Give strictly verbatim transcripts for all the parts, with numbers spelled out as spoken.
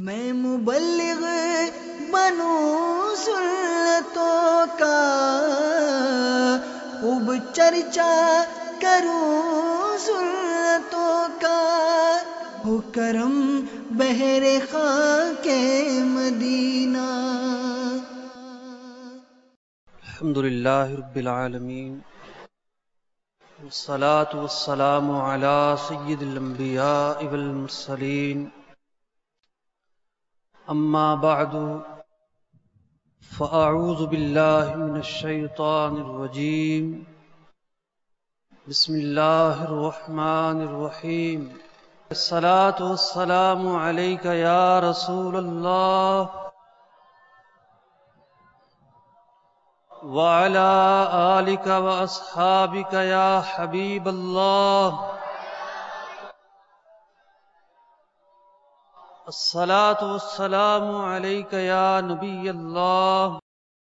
میں مبلغ بنوں سنتوں کا، خوب چرچا کروں سنتوں کا، ہو کرم بہر خاک مدینہ۔ الحمدللہ رب العالمین، والصلاة والسلام علی سید الانبیاء والمرسلین، اما بعد فاعوذ باللہ من الشیطان الرجیم، بسم اللہ الرحمن الرحیم۔ الصلاة والسلام علیک یا رسول اللہ وعلى آلك وأصحابك يا حبيب الله، الصلاة والسلام عليك يا نبي الله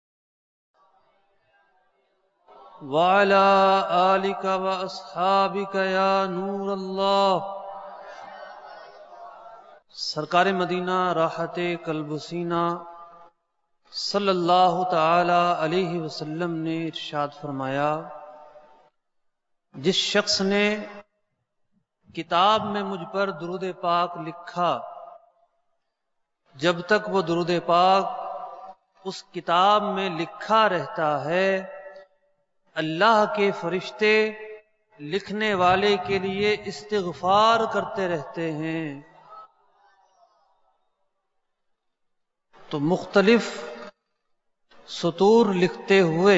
وعلى آلك وأصحابك يا نور الله۔ سرکار مدینہ راحت قلب و سینہ صلی اللہ تعالی علیہ وسلم نے ارشاد فرمایا، جس شخص نے کتاب میں مجھ پر درود پاک لکھا، جب تک وہ درود پاک اس کتاب میں لکھا رہتا ہے، اللہ کے فرشتے لکھنے والے کے لیے استغفار کرتے رہتے ہیں۔ تو مختلف سطور لکھتے ہوئے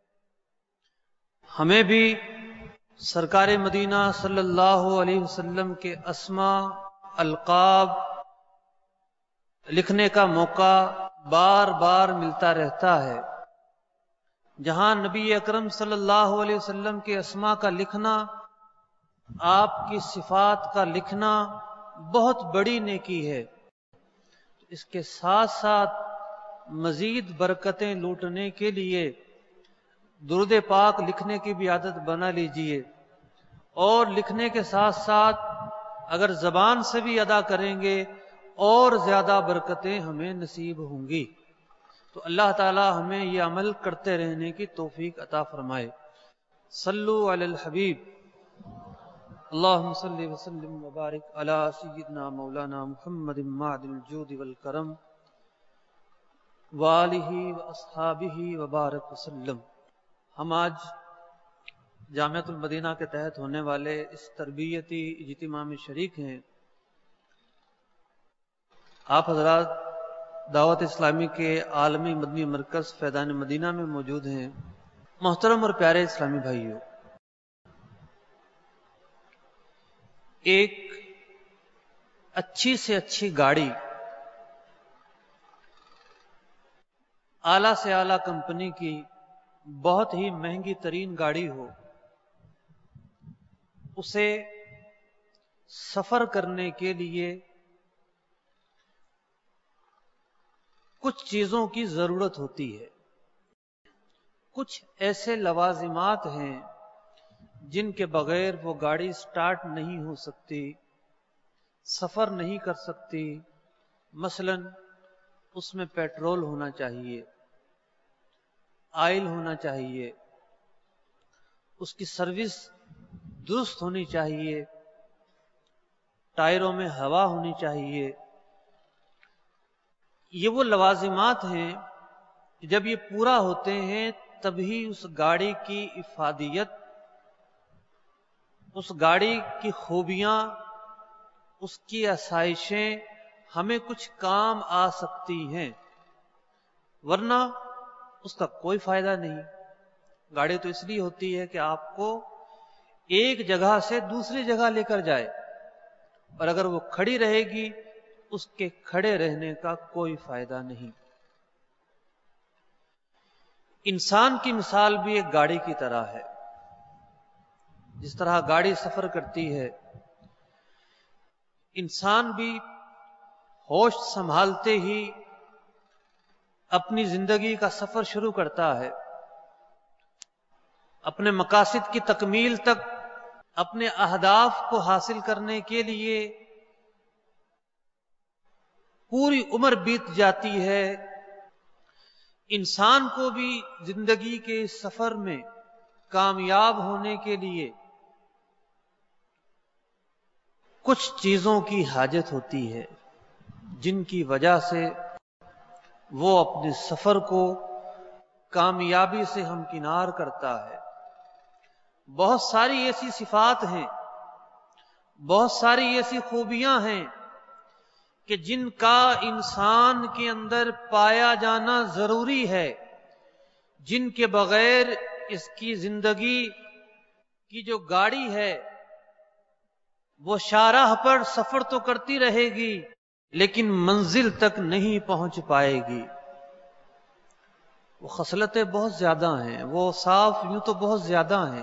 ہمیں بھی سرکار مدینہ صلی اللہ علیہ وسلم کے اسماء القاب لکھنے کا موقع بار بار ملتا رہتا ہے۔ جہاں نبی اکرم صلی اللہ علیہ وسلم کے اسماء کا لکھنا، آپ کی صفات کا لکھنا بہت بڑی نیکی ہے، اس کے ساتھ ساتھ مزید برکتیں لوٹنے کے لیے درود پاک لکھنے کی بھی عادت بنا لیجئے، اور لکھنے کے ساتھ ساتھ اگر زبان سے بھی ادا کریں گے اور زیادہ برکتیں ہمیں نصیب ہوں گی۔ تو اللہ تعالی ہمیں یہ عمل کرتے رہنے کی توفیق عطا فرمائے۔ صلو علی الحبیب، اللہم صلی وسلم وبارک علی سیدنا مولانا محمد معدن الجود والکرم وآلہ واصحابہ وبارک وسلم۔ ہم آج جامعۃ المدینہ کے تحت ہونے والے اس تربیتی اجتماع میں شریک ہیں۔ آپ حضرات دعوت اسلامی کے عالمی مدنی مرکز فیضان مدینہ میں موجود ہیں۔ محترم اور پیارے اسلامی بھائیوں، ایک اچھی سے اچھی گاڑی، اعلیٰ سے اعلیٰ کمپنی کی بہت ہی مہنگی ترین گاڑی ہو، اسے سفر کرنے کے لیے کچھ چیزوں کی ضرورت ہوتی ہے۔ کچھ ایسے لوازمات ہیں جن کے بغیر وہ گاڑی سٹارٹ نہیں ہو سکتی، سفر نہیں کر سکتی۔ مثلا اس میں پیٹرول ہونا چاہیے، آئل ہونا چاہیے، اس کی سروس درست ہونی چاہیے، ٹائروں میں ہوا ہونی چاہیے۔ یہ وہ لوازمات ہیں کہ جب یہ پورا ہوتے ہیں تبھی اس گاڑی کی افادیت، اس گاڑی کی خوبیاں، اس کی آسائشیں ہمیں کچھ کام آ سکتی ہیں، ورنہ اس کا کوئی فائدہ نہیں۔ گاڑی تو اس لیے ہوتی ہے کہ آپ کو ایک جگہ سے دوسری جگہ لے کر جائے، اور اگر وہ کھڑی رہے گی اس کے کھڑے رہنے کا کوئی فائدہ نہیں۔ انسان کی مثال بھی ایک گاڑی کی طرح ہے۔ جس طرح گاڑی سفر کرتی ہے، انسان بھی ہوش سنبھالتے ہی اپنی زندگی کا سفر شروع کرتا ہے، اپنے مقاصد کی تکمیل تک، اپنے اہداف کو حاصل کرنے کے لیے پوری عمر بیت جاتی ہے، انسان کو بھی زندگی کے اس سفر میں کامیاب ہونے کے لیے کچھ چیزوں کی حاجت ہوتی ہے جن کی وجہ سے وہ اپنے سفر کو کامیابی سے ہمکنار کرتا ہے۔ بہت ساری ایسی صفات ہیں، بہت ساری ایسی خوبیاں ہیں کہ جن کا انسان کے اندر پایا جانا ضروری ہے، جن کے بغیر اس کی زندگی کی جو گاڑی ہے وہ شاہراہ پر سفر تو کرتی رہے گی لیکن منزل تک نہیں پہنچ پائے گی۔ وہ خصلتیں بہت زیادہ ہیں، وہ صاف یوں تو بہت زیادہ ہیں۔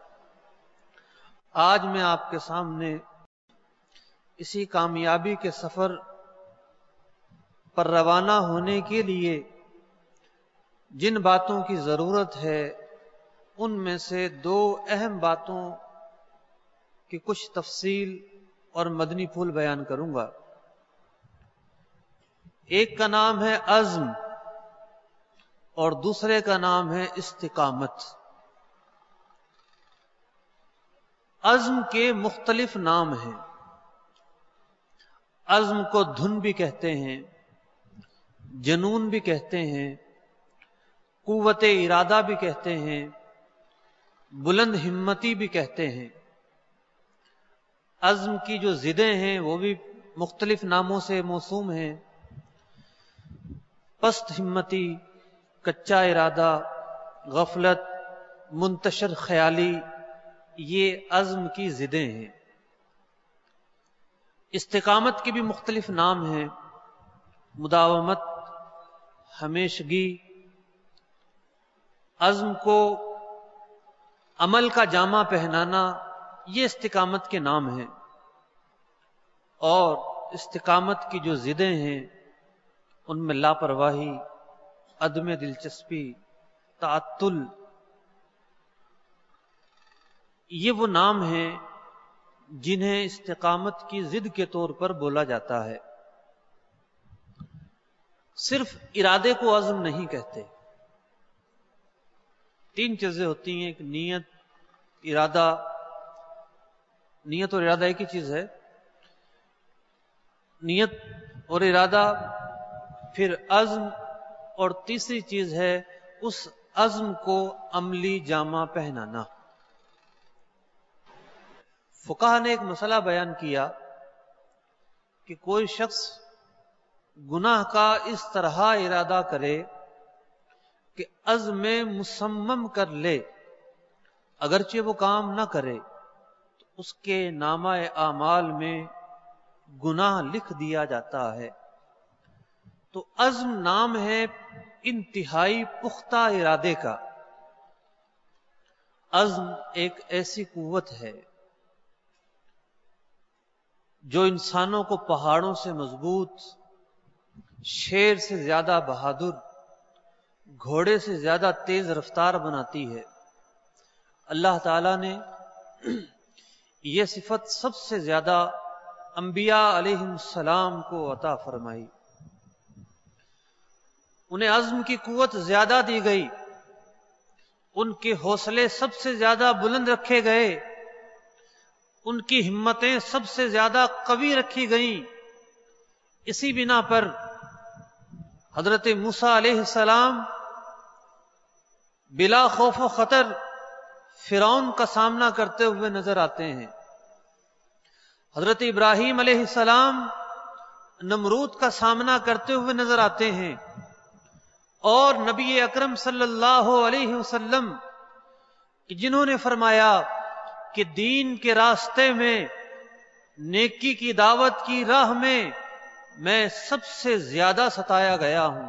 آج میں آپ کے سامنے اسی کامیابی کے سفر پر روانہ ہونے کے لیے جن باتوں کی ضرورت ہے ان میں سے دو اہم باتوں کی کچھ تفصیل اور مدنی پھول بیان کروں گا۔ ایک کا نام ہے عزم اور دوسرے کا نام ہے استقامت۔ عزم کے مختلف نام ہیں۔ عزم کو دھن بھی کہتے ہیں، جنون بھی کہتے ہیں، قوت ارادہ بھی کہتے ہیں، بلند ہمتی بھی کہتے ہیں۔ عزم کی جو ضدیں ہیں وہ بھی مختلف ناموں سے موسوم ہیں۔ پست ہمتی، کچا ارادہ، غفلت، منتشر خیالی، یہ عزم کی ضدیں ہیں۔ استقامت کے بھی مختلف نام ہیں، مداومت، ہمیشگی۔ عزم کو عمل کا جامہ پہنانا، یہ استقامت کے نام ہیں۔ اور استقامت کی جو ضدیں ہیں ان میں لاپرواہی، عدم دلچسپی، تعطل، یہ وہ نام ہیں جنہیں استقامت کی ضد کے طور پر بولا جاتا ہے۔ صرف ارادے کو عزم نہیں کہتے۔ تین چیزیں ہوتی ہیں، ایک نیت، ارادہ۔ نیت اور ارادہ ایک ہی چیز ہے۔ نیت اور ارادہ، پھر عزم، اور تیسری چیز ہے اس عزم کو عملی جامہ پہنانا۔ فقہا نے ایک مسئلہ بیان کیا کہ کوئی شخص گناہ کا اس طرح ارادہ کرے کہ عزم مصمم کر لے، اگرچہ وہ کام نہ کرے تو اس کے نامہ اعمال میں گناہ لکھ دیا جاتا ہے۔ تو عزم نام ہے انتہائی پختہ ارادے کا۔ عزم ایک ایسی قوت ہے جو انسانوں کو پہاڑوں سے مضبوط، شیر سے زیادہ بہادر، گھوڑے سے زیادہ تیز رفتار بناتی ہے۔ اللہ تعالی نے یہ صفت سب سے زیادہ انبیاء علیہم السلام کو عطا فرمائی۔ انہیں عزم کی قوت زیادہ دی گئی، ان کے حوصلے سب سے زیادہ بلند رکھے گئے، ان کی ہمتیں سب سے زیادہ قوی رکھی گئیں۔ اسی بنا پر حضرت موسیٰ علیہ السلام بلا خوف و خطر فرعون کا سامنا کرتے ہوئے نظر آتے ہیں۔ حضرت ابراہیم علیہ السلام نمرود کا سامنا کرتے ہوئے نظر آتے ہیں، اور نبی اکرم صلی اللہ علیہ وسلم جنہوں نے فرمایا کہ دین کے راستے میں، نیکی کی دعوت کی راہ میں میں سب سے زیادہ ستایا گیا ہوں۔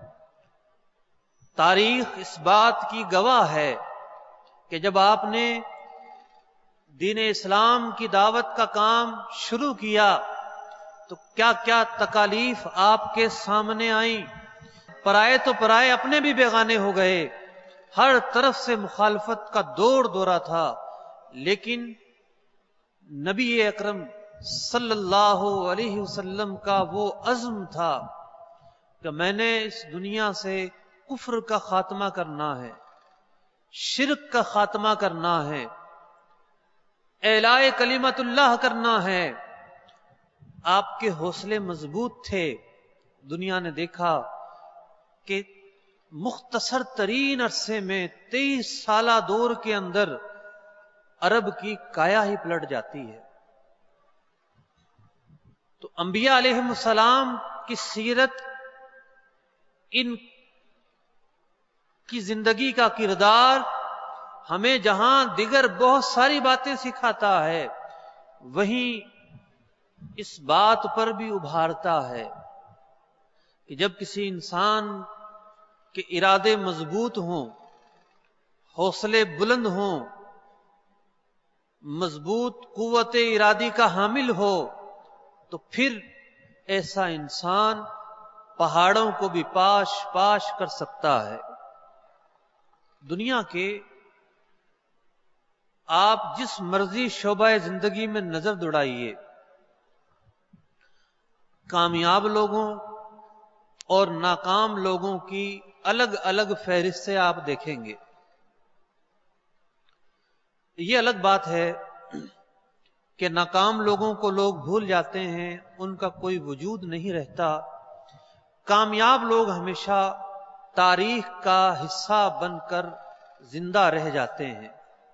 تاریخ اس بات کی گواہ ہے کہ جب آپ نے دین اسلام کی دعوت کا کام شروع کیا تو کیا کیا تکالیف آپ کے سامنے آئیں۔ پرائے تو پرائے، اپنے بھی بیگانے ہو گئے، ہر طرف سے مخالفت کا دور دورہ تھا، لیکن نبی اکرم صلی اللہ علیہ وسلم کا وہ عزم تھا کہ میں نے اس دنیا سے کفر کا خاتمہ کرنا ہے، شرک کا خاتمہ کرنا ہے، اعلاء کلمت اللہ کرنا ہے۔ آپ کے حوصلے مضبوط تھے۔ دنیا نے دیکھا کہ مختصر ترین عرصے میں تیئیس سالہ دور کے اندر عرب کی کایا ہی پلٹ جاتی ہے۔ تو انبیاء علیہ السلام کی سیرت، ان کی زندگی کا کردار ہمیں جہاں دیگر بہت ساری باتیں سکھاتا ہے، وہیں اس بات پر بھی ابھارتا ہے کہ جب کسی انسان کے ارادے مضبوط ہوں، حوصلے بلند ہوں، مضبوط قوت ارادی کا حامل ہو، تو پھر ایسا انسان پہاڑوں کو بھی پاش پاش کر سکتا ہے۔ دنیا کے آپ جس مرضی شعبہ زندگی میں نظر دوڑائیے، کامیاب لوگوں اور ناکام لوگوں کی الگ الگ فہرستیں آپ دیکھیں گے۔ یہ الگ بات ہے کہ ناکام لوگوں کو لوگ بھول جاتے ہیں، ان کا کوئی وجود نہیں رہتا۔ کامیاب لوگ ہمیشہ تاریخ کا حصہ بن کر زندہ رہ جاتے ہیں۔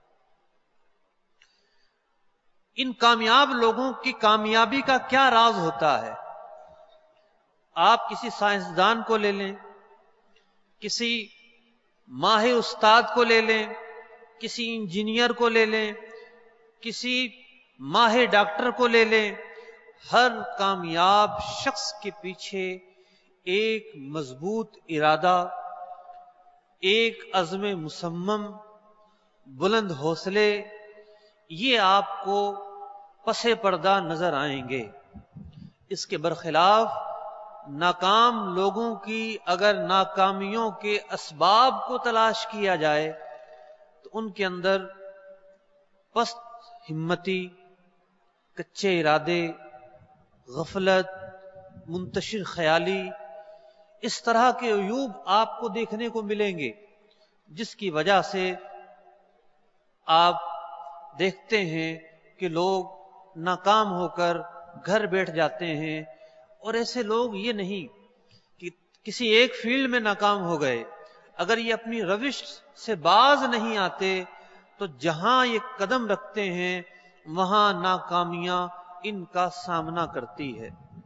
ان کامیاب لوگوں کی کامیابی کا کیا راز ہوتا ہے؟ آپ کسی سائنسدان کو لے لیں، کسی ماہر استاد کو لے لیں، کسی انجینئر کو لے لیں، کسی ماہر ڈاکٹر کو لے لیں، ہر کامیاب شخص کے پیچھے ایک مضبوط ارادہ، ایک عزم مصمم، بلند حوصلے، یہ آپ کو پس پردہ نظر آئیں گے۔ اس کے برخلاف ناکام لوگوں کی اگر ناکامیوں کے اسباب کو تلاش کیا جائے تو ان کے اندر پست ہمتی، کچے ارادے، غفلت، منتشر خیالی، اس طرح کے عیوب آپ کو دیکھنے کو ملیں گے، جس کی وجہ سے آپ دیکھتے ہیں کہ لوگ ناکام ہو کر گھر بیٹھ جاتے ہیں۔ اور ایسے لوگ یہ نہیں کہ کسی ایک فیلڈ میں ناکام ہو گئے، اگر یہ اپنی روش سے باز نہیں آتے تو جہاں یہ قدم رکھتے ہیں وہاں ناکامیاں ان کا سامنا کرتی ہے۔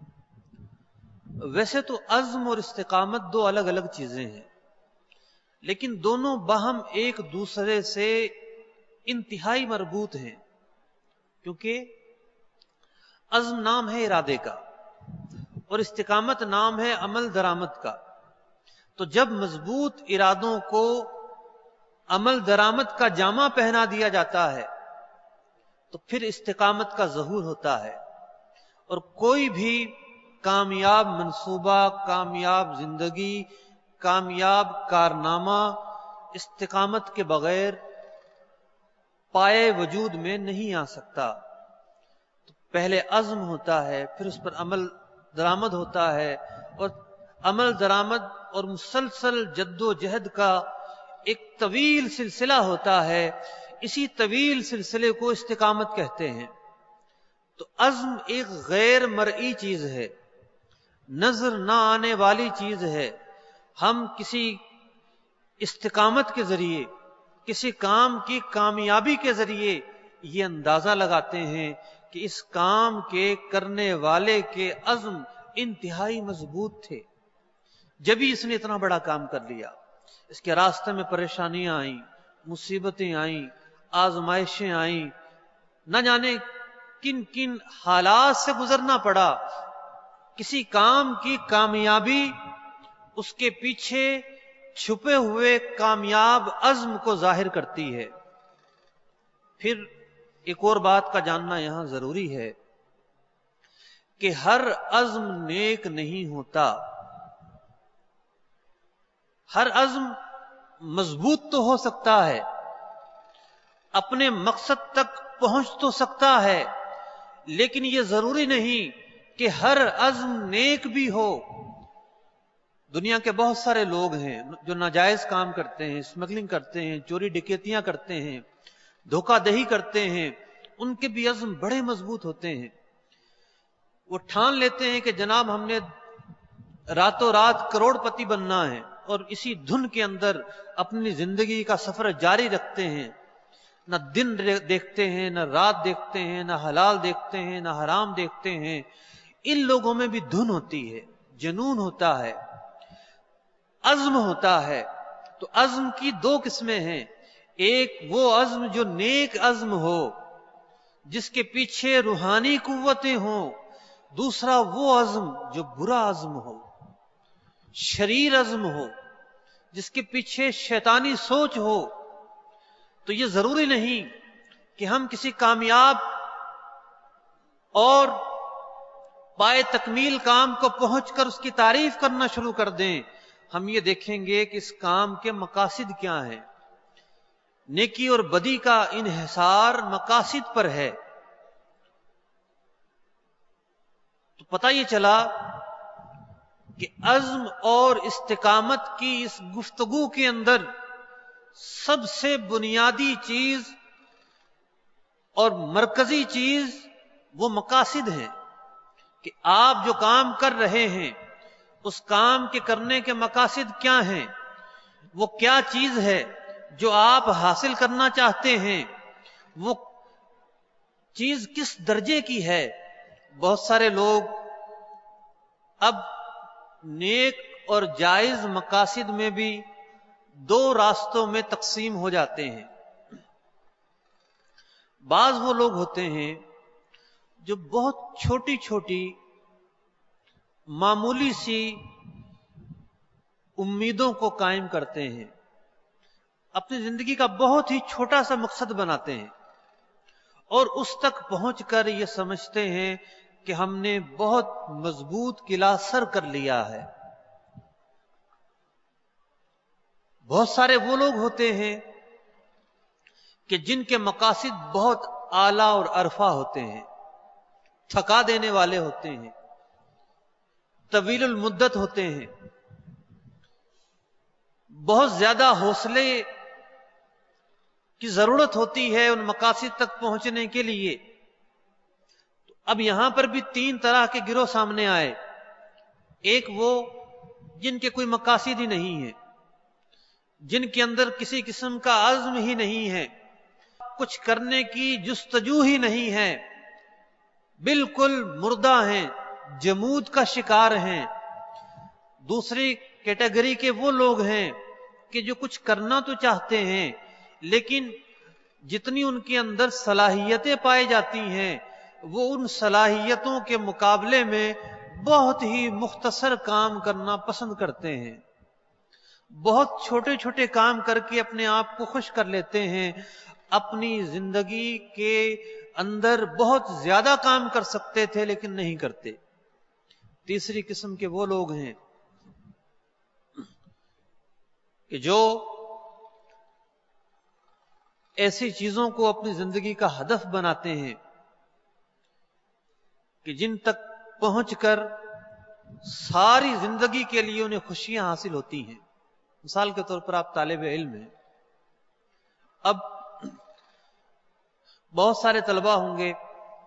ویسے تو عزم اور استقامت دو الگ الگ چیزیں ہیں، لیکن دونوں باہم ایک دوسرے سے انتہائی مربوط ہیں، کیونکہ عزم نام ہے ارادے کا اور استقامت نام ہے عمل درآمد کا۔ تو جب مضبوط ارادوں کو عمل درآمد کا جامہ پہنا دیا جاتا ہے تو پھر استقامت کا ظہور ہوتا ہے، اور کوئی بھی کامیاب منصوبہ، کامیاب زندگی، کامیاب کارنامہ استقامت کے بغیر پائے وجود میں نہیں آ سکتا۔ تو پہلے عزم ہوتا ہے، پھر اس پر عمل درآمد ہوتا ہے، اور عمل درآمد اور مسلسل جد و جہد کا ایک طویل سلسلہ ہوتا ہے۔ اسی طویل سلسلے کو استقامت کہتے ہیں۔ تو عزم ایک غیر مرئی چیز ہے، نظر نہ آنے والی چیز ہے۔ ہم کسی استقامت کے ذریعے، کسی کام کی کامیابی کے ذریعے یہ اندازہ لگاتے ہیں کہ اس کام کے کرنے والے کے عزم انتہائی مضبوط تھے، جبھی اس نے اتنا بڑا کام کر لیا۔ اس کے راستے میں پریشانیاں آئیں، مصیبتیں آئیں، آزمائشیں آئیں، نہ جانے کن کن حالات سے گزرنا پڑا۔ کسی کام کی کامیابی اس کے پیچھے چھپے ہوئے کامیاب عزم کو ظاہر کرتی ہے۔ پھر ایک اور بات کا جاننا یہاں ضروری ہے کہ ہر عزم نیک نہیں ہوتا۔ ہر عزم مضبوط تو ہو سکتا ہے، اپنے مقصد تک پہنچ تو سکتا ہے، لیکن یہ ضروری نہیں کہ ہر عزم نیک بھی ہو. دنیا کے بہت سارے لوگ ہیں جو ناجائز کام کرتے ہیں، اسمگلنگ کرتے ہیں، چوری ڈکیتیاں کرتے ہیں، دھوکہ دہی کرتے ہیں. ان کے بھی عزم بڑے مضبوط ہوتے ہیں. وہ ٹھان لیتے ہیں کہ جناب ہم نے راتوں رات کروڑ پتی بننا ہے، اور اسی دھن کے اندر اپنی زندگی کا سفر جاری رکھتے ہیں. نہ دن دیکھتے ہیں، نہ رات دیکھتے ہیں، نہ حلال دیکھتے ہیں، نہ حرام دیکھتے ہیں. ان لوگوں میں بھی دھن ہوتی ہے، جنون ہوتا ہے، عزم ہوتا ہے. تو عزم کی دو قسمیں ہیں. ایک وہ عزم جو نیک عزم ہو، جس کے پیچھے روحانی قوتیں ہوں. دوسرا وہ عزم جو برا عزم ہو، شریر عزم ہو، جس کے پیچھے شیطانی سوچ ہو. تو یہ ضروری نہیں کہ ہم کسی کامیاب اور پائے تکمیل کام کو پہنچ کر اس کی تعریف کرنا شروع کر دیں. ہم یہ دیکھیں گے کہ اس کام کے مقاصد کیا ہیں. نیکی اور بدی کا انحصار مقاصد پر ہے. تو پتہ یہ چلا کہ عزم اور استقامت کی اس گفتگو کے اندر سب سے بنیادی چیز اور مرکزی چیز وہ مقاصد ہیں کہ آپ جو کام کر رہے ہیں اس کام کے کرنے کے مقاصد کیا ہیں. وہ کیا چیز ہے جو آپ حاصل کرنا چاہتے ہیں، وہ چیز کس درجے کی ہے. بہت سارے لوگ اب نیک اور جائز مقاصد میں بھی دو راستوں میں تقسیم ہو جاتے ہیں. بعض وہ لوگ ہوتے ہیں جو بہت چھوٹی چھوٹی معمولی سی امیدوں کو قائم کرتے ہیں، اپنی زندگی کا بہت ہی چھوٹا سا مقصد بناتے ہیں، اور اس تک پہنچ کر یہ سمجھتے ہیں کہ ہم نے بہت مضبوط قلعہ سر کر لیا ہے. بہت سارے وہ لوگ ہوتے ہیں کہ جن کے مقاصد بہت اعلیٰ اور عرفہ ہوتے ہیں، تھکا دینے والے ہوتے ہیں، طویل المدت ہوتے ہیں. بہت زیادہ حوصلے کی ضرورت ہوتی ہے ان مقاصد تک پہنچنے کے لیے. تو اب یہاں پر بھی تین طرح کے گروہ سامنے آئے. ایک وہ جن کے کوئی مقاصد ہی نہیں ہے، جن کے اندر کسی قسم کا عزم ہی نہیں ہے، کچھ کرنے کی جستجو ہی نہیں ہے، بالکل مردہ ہیں، جمود کا شکار ہیں. دوسری کیٹیگری کے وہ لوگ ہیں کہ جو کچھ کرنا تو چاہتے ہیں، لیکن جتنی ان کے اندر صلاحیتیں پائی جاتی ہیں وہ ان صلاحیتوں کے مقابلے میں بہت ہی مختصر کام کرنا پسند کرتے ہیں. بہت چھوٹے چھوٹے کام کر کے اپنے آپ کو خوش کر لیتے ہیں. اپنی زندگی کے اندر بہت زیادہ کام کر سکتے تھے لیکن نہیں کرتے. تیسری قسم کے وہ لوگ ہیں کہ جو ایسی چیزوں کو اپنی زندگی کا ہدف بناتے ہیں کہ جن تک پہنچ کر ساری زندگی کے لیے انہیں خوشیاں حاصل ہوتی ہیں. مثال کے طور پر آپ طالب علم ہیں، اب بہت سارے طلبہ ہوں گے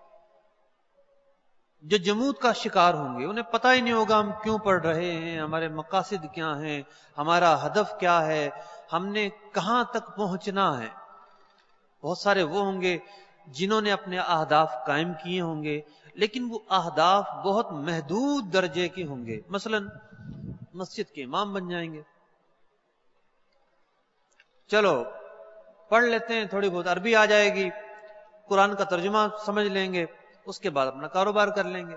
جو جمود کا شکار ہوں گے. انہیں پتہ ہی نہیں ہوگا ہم کیوں پڑھ رہے ہیں، ہمارے مقاصد کیا ہیں، ہمارا ہدف کیا ہے، ہم نے کہاں تک پہنچنا ہے. بہت سارے وہ ہوں گے جنہوں نے اپنے اہداف قائم کیے ہوں گے، لیکن وہ اہداف بہت محدود درجے کے ہوں گے. مثلا مسجد کے امام بن جائیں گے، چلو پڑھ لیتے ہیں، تھوڑی بہت عربی آ جائے گی، قرآن کا ترجمہ سمجھ لیں گے، اس کے بعد اپنا کاروبار کر لیں گے.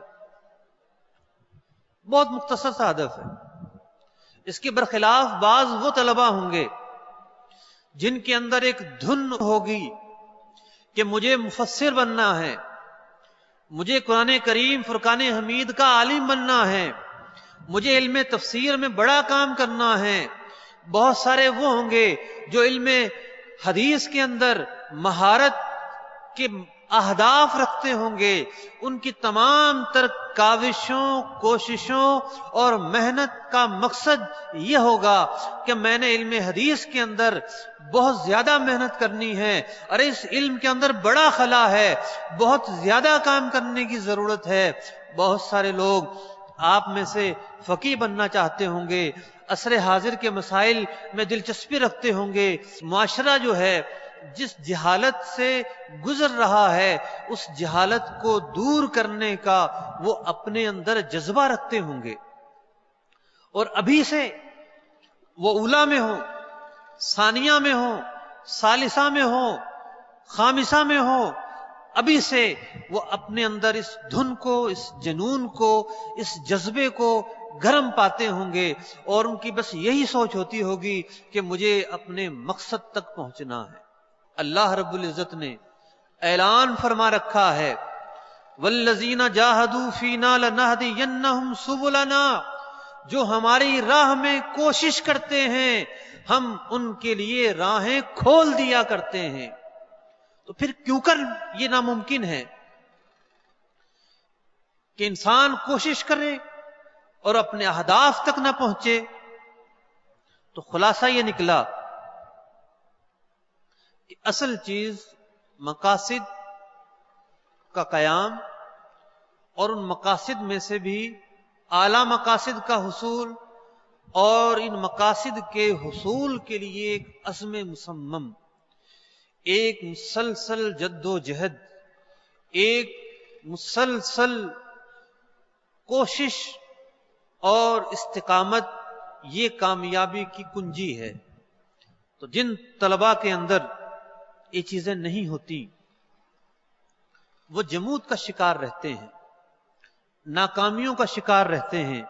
بہت مختصر سا ہدف ہے. اس کے برخلاف بعض وہ طلبہ ہوں گے جن کے اندر ایک دھن ہوگی کہ مجھے مفسر بننا ہے، مجھے قرآن کریم فرقان حمید کا عالم بننا ہے، مجھے علم تفسیر میں بڑا کام کرنا ہے. بہت سارے وہ ہوں گے جو علم حدیث کے اندر مہارت کے اہداف رکھتے ہوں گے، ان کی تمام تر کاوشوں، کوششوں اور محنت کا مقصد یہ ہوگا کہ میں نے علم حدیث کے اندر بہت زیادہ محنت کرنی ہے، اور اس علم کے اندر بڑا خلا ہے، بہت زیادہ کام کرنے کی ضرورت ہے۔ بہت سارے لوگ آپ میں سے فقیہ بننا چاہتے ہوں گے، عصر حاضر کے مسائل میں دلچسپی رکھتے ہوں گے، معاشرہ جو ہے جس جہالت سے گزر رہا ہے اس جہالت کو دور کرنے کا وہ اپنے اندر جذبہ رکھتے ہوں گے، اور ابھی سے وہ اولا میں ہوں، ثانیہ میں ہوں، ثالثہ میں ہوں، خامسہ میں ہوں، ابھی سے وہ اپنے اندر اس دھن کو، اس جنون کو، اس جذبے کو گرم پاتے ہوں گے، اور ان کی بس یہی سوچ ہوتی ہوگی کہ مجھے اپنے مقصد تک پہنچنا ہے۔ اللہ رب العزت نے اعلان فرما رکھا ہے، والذین جاہدوا فینا لنہدینہم سبلنا، جو ہماری راہ میں کوشش کرتے ہیں ہم ان کے لیے راہیں کھول دیا کرتے ہیں۔ تو پھر کیوں کر یہ ناممکن ہے کہ انسان کوشش کرے اور اپنے اہداف تک نہ پہنچے؟ تو خلاصہ یہ نکلا کہ اصل چیز مقاصد کا قیام، اور ان مقاصد میں سے بھی اعلی مقاصد کا حصول، اور ان مقاصد کے حصول کے لیے ایک عزم مصمم، ایک مسلسل جد و جہد، ایک مسلسل کوشش اور استقامت، یہ کامیابی کی کنجی ہے۔ تو جن طلباء کے اندر یہ چیزیں نہیں ہوتی وہ جمود کا شکار رہتے ہیں، ناکامیوں کا شکار رہتے ہیں۔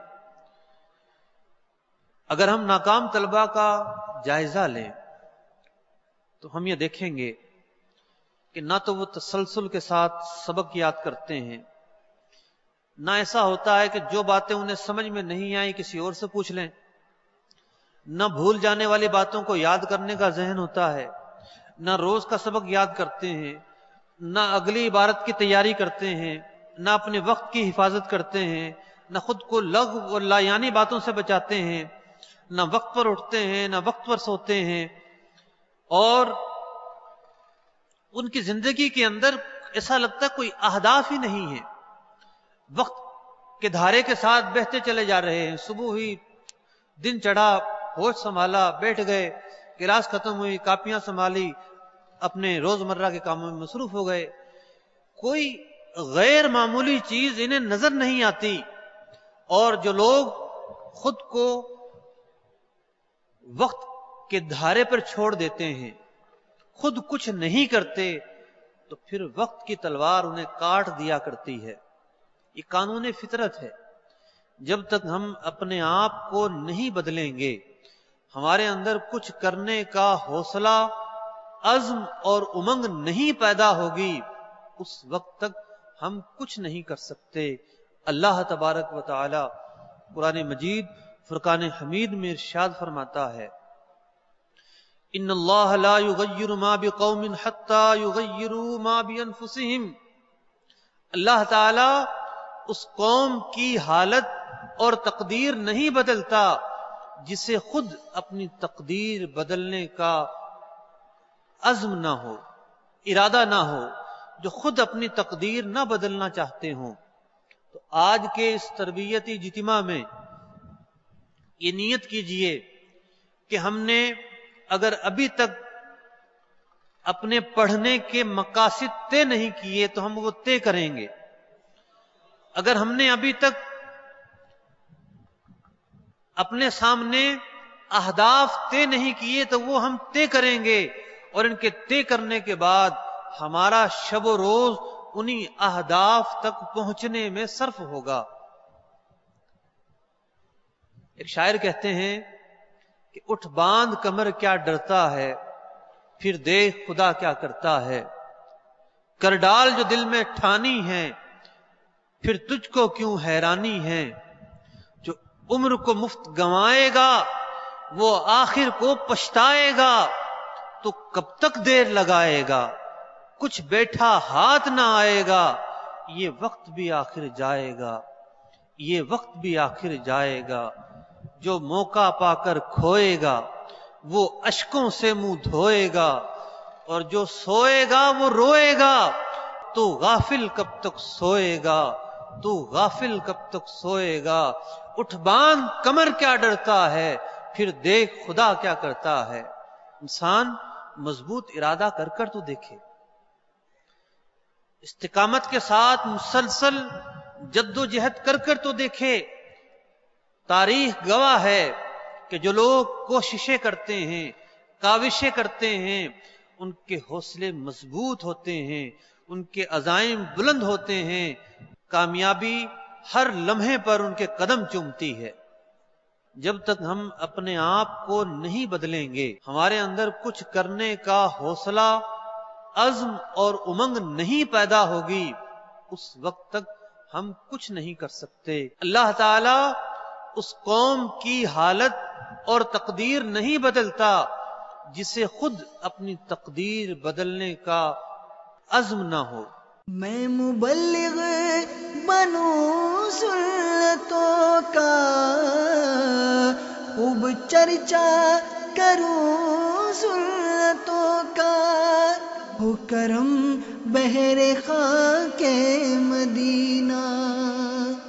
اگر ہم ناکام طلباء کا جائزہ لیں تو ہم یہ دیکھیں گے کہ نہ تو وہ تسلسل کے ساتھ سبق یاد کرتے ہیں، نہ ایسا ہوتا ہے کہ جو باتیں انہیں سمجھ میں نہیں آئی کسی اور سے پوچھ لیں، نہ بھول جانے والی باتوں کو یاد کرنے کا ذہن ہوتا ہے، نہ روز کا سبق یاد کرتے ہیں، نہ اگلی عبارت کی تیاری کرتے ہیں، نہ اپنے وقت کی حفاظت کرتے ہیں، نہ خود کو لغو اور لایانی باتوں سے بچاتے ہیں، نہ وقت پر اٹھتے ہیں، نہ وقت پر سوتے ہیں، اور ان کی زندگی کے اندر ایسا لگتا ہے کوئی اہداف ہی نہیں ہے، وقت کے دھارے کے ساتھ بہتے چلے جا رہے ہیں۔ صبح ہوئی، دن چڑھا، ہوش سنبھالا، بیٹھ گئے، کلاس ختم ہوئی، کاپیاں سنبھالی، اپنے روزمرہ کے کاموں میں مصروف ہو گئے۔ کوئی غیر معمولی چیز انہیں نظر نہیں آتی، اور جو لوگ خود کو وقت کے دھارے پر چھوڑ دیتے ہیں، خود کچھ نہیں کرتے، تو پھر وقت کی تلوار انہیں کاٹ دیا کرتی ہے۔ یہ قانون فطرت ہے۔ جب تک ہم اپنے آپ کو نہیں بدلیں گے، ہمارے اندر کچھ کرنے کا حوصلہ، عزم اور امنگ نہیں پیدا ہوگی، اس وقت تک ہم کچھ نہیں کر سکتے۔ اللہ تبارک و تعالی قرآن مجید فرقان حمید میں ارشاد فرماتا ہے، ان اللہ لا یغیر ما بقوم حتی یغیروا ما بانفسہم۔ اللہ تعالی اس قوم کی حالت اور تقدیر نہیں بدلتا جسے خود اپنی تقدیر بدلنے کا عزم نہ ہو، ارادہ نہ ہو، جو خود اپنی تقدیر نہ بدلنا چاہتے ہوں۔ تو آج کے اس تربیتی اجتماع میں یہ نیت کیجئے کہ ہم نے اگر ابھی تک اپنے پڑھنے کے مقاصد طے نہیں کیے تو ہم وہ طے کریں گے۔ اگر ہم نے ابھی تک اپنے سامنے اہداف طے نہیں کیے تو وہ ہم طے کریں گے، اور ان کے طے کرنے کے بعد ہمارا شب و روز انہی اہداف تک پہنچنے میں صرف ہوگا۔ ایک شاعر کہتے ہیں کہ اٹھ باندھ کمر کیا ڈرتا ہے، پھر دیکھ خدا کیا کرتا ہے، کر ڈال جو دل میں ٹھانی ہے، پھر تجھ کو کیوں حیرانی ہے، جو عمر کو مفت گنوائے گا وہ آخر کو پچھتائے گا، تو کب تک دیر لگائے گا، کچھ بیٹھا ہاتھ نہ آئے گا، یہ وقت بھی آخر جائے گا، یہ وقت بھی آخر جائے گا۔ جو موقع پا کر کھوئے گا وہ اشکوں سے منہ دھوئے گا، اور جو سوئے گا وہ روئے گا۔ تو غافل کب تک سوئے گا، تو غافل کب تک سوئے گا۔ اٹھ باندھ کمر کیا ڈرتا ہے، پھر دیکھ خدا کیا کرتا ہے۔ انسان مضبوط ارادہ کر کر تو دیکھے، استقامت کے ساتھ مسلسل جد و جہد کر کر تو دیکھے۔ تاریخ گواہ ہے کہ جو لوگ کوششیں کرتے ہیں، کاوشیں کرتے ہیں، ان کے حوصلے مضبوط ہوتے ہیں، ان کے عزائم بلند ہوتے ہیں، کامیابی ہر لمحے پر ان کے قدم چومتی ہے۔ جب تک ہم اپنے آپ کو نہیں بدلیں گے، ہمارے اندر کچھ کرنے کا حوصلہ، عزم اور امنگ نہیں پیدا ہوگی، اس وقت تک ہم کچھ نہیں کر سکتے۔ اللہ تعالی اس قوم کی حالت اور تقدیر نہیں بدلتا جسے خود اپنی تقدیر بدلنے کا عزم نہ ہو۔ میں مبلغ بنوں سنتوں کا، خوب چرچا کروں سنتوں کا، ہو کرم بہر خاک مدینہ۔